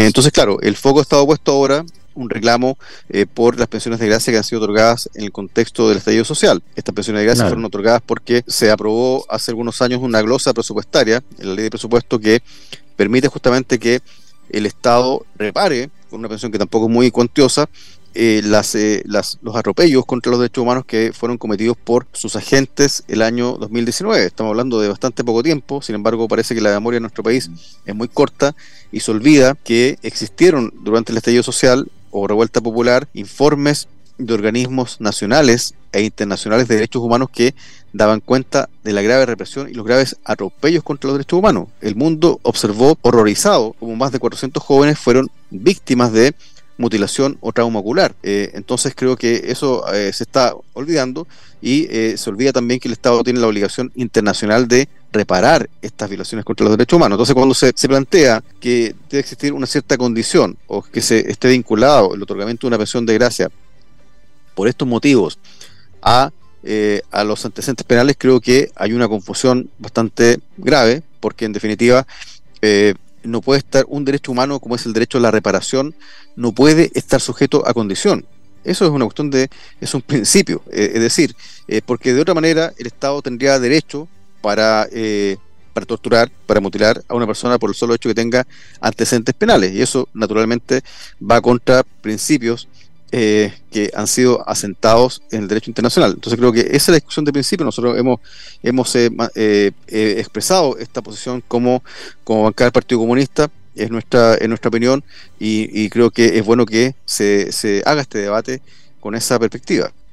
Entonces, claro, el foco ha estado puesto ahora, un reclamo por las pensiones de gracia que han sido otorgadas en el contexto del estallido social. Estas pensiones de gracia fueron Claro. otorgadas porque se aprobó hace algunos años una glosa presupuestaria en la ley de presupuesto que permite justamente que el Estado repare, con una pensión que tampoco es muy cuantiosa, los atropellos contra los derechos humanos que fueron cometidos por sus agentes el año 2019. Estamos hablando de bastante poco tiempo, sin embargo parece que la memoria de nuestro país es muy corta y se olvida que existieron durante el estallido social o revuelta popular informes de organismos nacionales e internacionales de derechos humanos que daban cuenta de la grave represión y los graves atropellos contra los derechos humanos. El mundo observó horrorizado como más de 400 jóvenes fueron víctimas de mutilación o trauma ocular. Entonces creo que eso se está olvidando y se olvida también que el Estado tiene la obligación internacional de reparar estas violaciones contra los derechos humanos. Entonces cuando se plantea que debe existir una cierta condición o que se esté vinculado el otorgamiento de una pensión de gracia por estos motivos a los antecedentes penales, creo que hay una confusión bastante grave, porque en definitiva no puede estar un derecho humano como es el derecho a la reparación, no puede estar sujeto a condición. Eso es una cuestión es un principio, es decir, porque de otra manera el Estado tendría derecho para torturar, para mutilar a una persona por el solo hecho que tenga antecedentes penales, y eso naturalmente va contra principios que han sido asentados en el derecho internacional. Entonces creo que esa es la discusión de principio. Nosotros hemos expresado esta posición como bancada del Partido Comunista, es nuestra opinión, y creo que es bueno que se haga este debate con esa perspectiva.